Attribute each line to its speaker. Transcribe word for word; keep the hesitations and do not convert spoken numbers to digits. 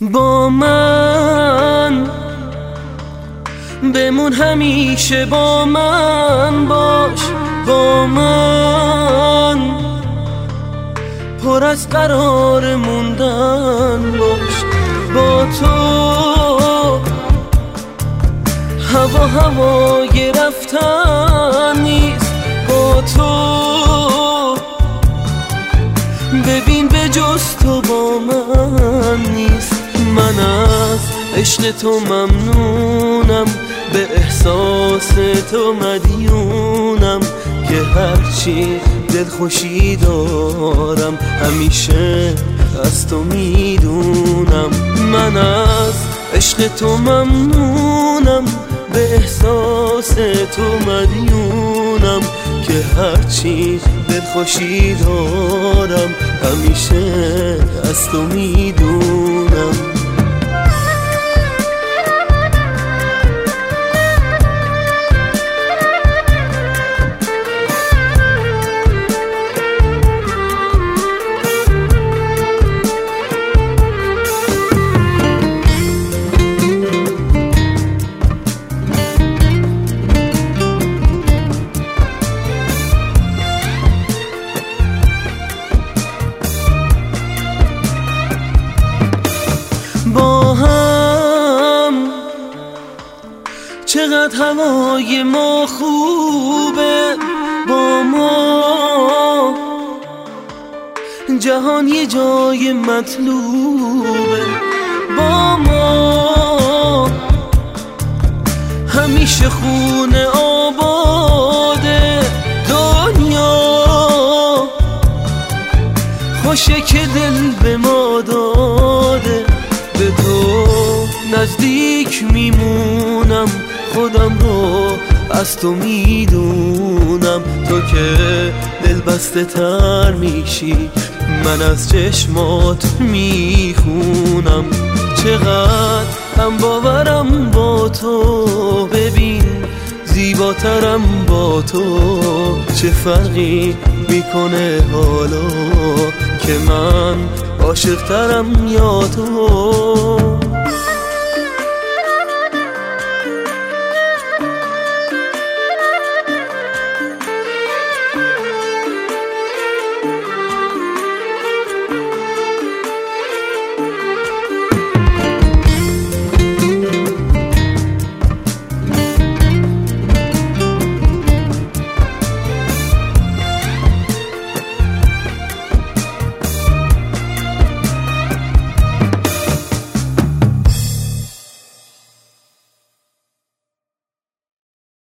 Speaker 1: با من بمون، همیشه با من باش، با من پر از قرار موندن باش. با تو هوا هوای رفتن نیست، با تو ببین به جز تو با من نیست. من از عشق تو ممنونم، به احساس تو مدیونم، که هرچی دلخوشی دارم همیشه از تو میدونم. من از عشق تو ممنونم، به احساس تو مدیونم، که هرچی دلخوشی دارم همیشه از تو میدونم. با هم چقدر هوای ما خوبه، با ما جهان یه جای مطلوبه. با ما همیشه خونه آباده، دنیا خوشه که دل به ما داده. به تو نزدیک میمونم، خودم رو از تو میدونم. تو که دل بسته تر میشی، من از چشمات میخونم. چقدر هم باورم با تو، ببین زیباترم با تو. چه فرقی میکنه حالا که من عاشقترم یا تو؟